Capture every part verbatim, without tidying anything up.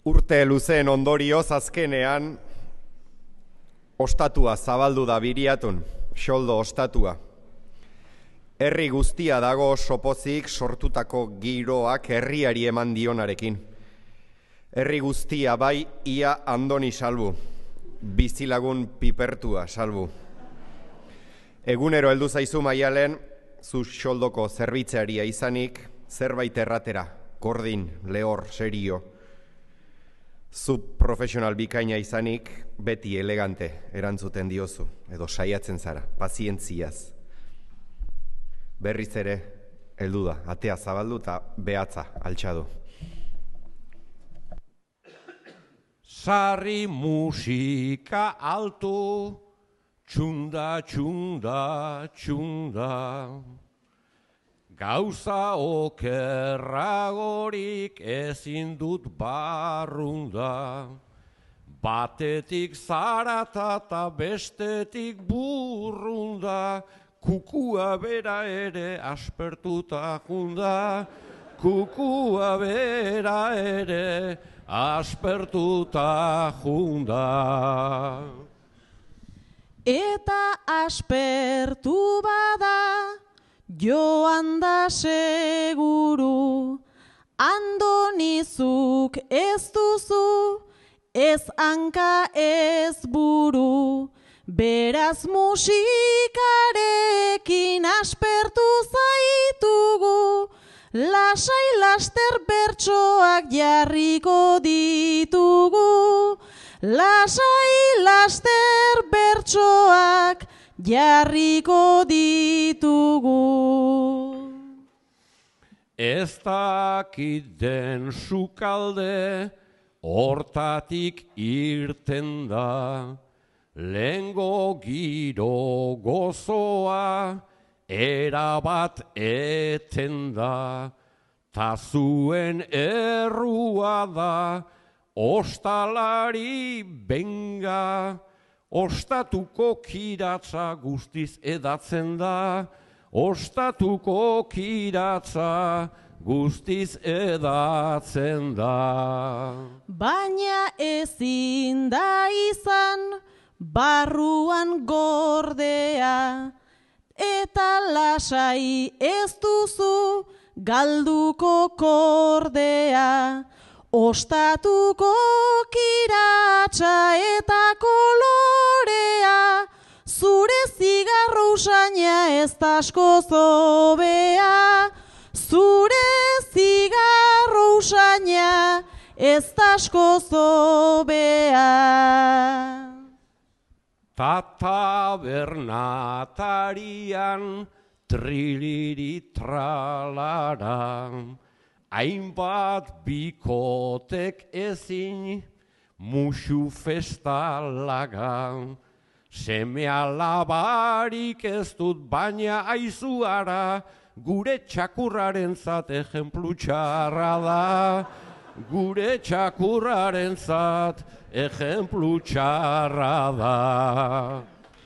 Urte luzeen ondorioz azkenean ostatua zabaldu da Biriatun, xoldo ostatua. Herri guztia dago sopozik sortutako giroak herriari eman dionarekin. Herri guztia bai ia Andoni salbu, bizilagun pipertua salbu. Egunero heldu zaizu Maialen, zu xoldoko zerbitzaria izanik, zerbait erratera, gordin, lehor, serio. Zu profesional bikaina izanik, beti elegante erantzuten diozu, edo saiatzen zara, pazientziaz. Berriz ere, heldu da, atea zabaldu eta behatza altxadu. Sarri musika altu, txunda, txunda, txunda. Gauza okerragorik ezin dut barrunda. Batetik zarata eta bestetik burrunda. Kukua bera ere aspertuta junda. Kukua bera ere aspertuta junda. Eta aspertu bada joan da seguru, Andonizuk ez duzu, ez hanka ez buru, beraz musikarekin aspertu zaitugu, lasai laster bertsoak jarriko ditugu, lasai laster bertsoak jarriko ditugu. Ez dakit den sukalde hortatik irten da, lehengo giro gozoa erabat eten da, ta zuen errua da ostalari benga, ostatuko kiratza guztiz edatzen da, ostatuko kiratza guztiz edatzen da. Baina ezin da izan barruan gordea, eta lasai ez duzu galduko kordea, ostatuko kiratza eta kolorea, zure zigarro usaina ez da asko zobea, zure zigarro usaina ez da asko zobea. Tatabernatarian triliri tralara, hainbat bikotek ezin musu festalaga. Seme alabarik ez dut baina aizuara, gure txakurraren zat ejemplu txarra da. Gure txakurraren zat ejemplu txarra da.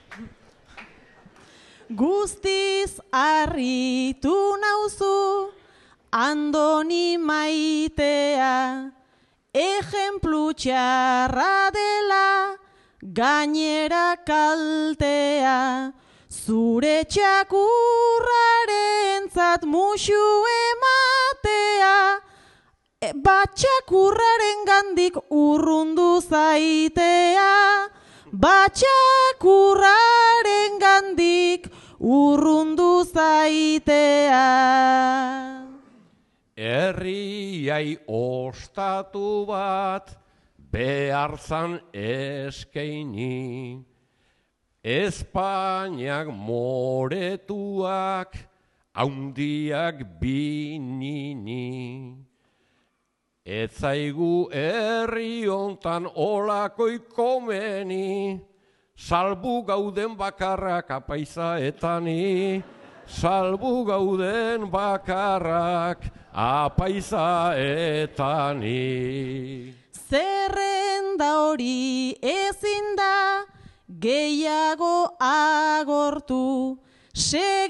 Guztiz harritu nauzu, Andoni maitea, ejemplu txarra dela, gainera kaltea, zure txakurrarentzat musu ematea, e, bat txakurraren gandik urrundu zaitea, bat txakurraren gandik urrundu zaitea. Herriai ostatu bat behar zan eskaini, Espainiak moretuak haundiak binini. Ez zaigu herri hontan olakoi komeni, salbu gauden bakarrak apaizaetani, salbu gauden bakarrak apaizaetani. Zerrenda hori ezin da gehiago agortu,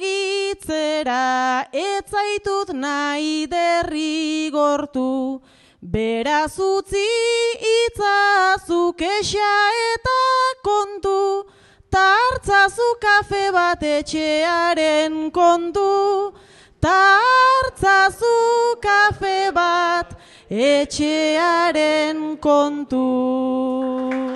segitzera ez zaitut nahi derrigortu, Beraz utzi itzazu kexa eta kontu, tartzazu kafe bat etxearen kontu, tartzazu kafe bat etxearen kontu.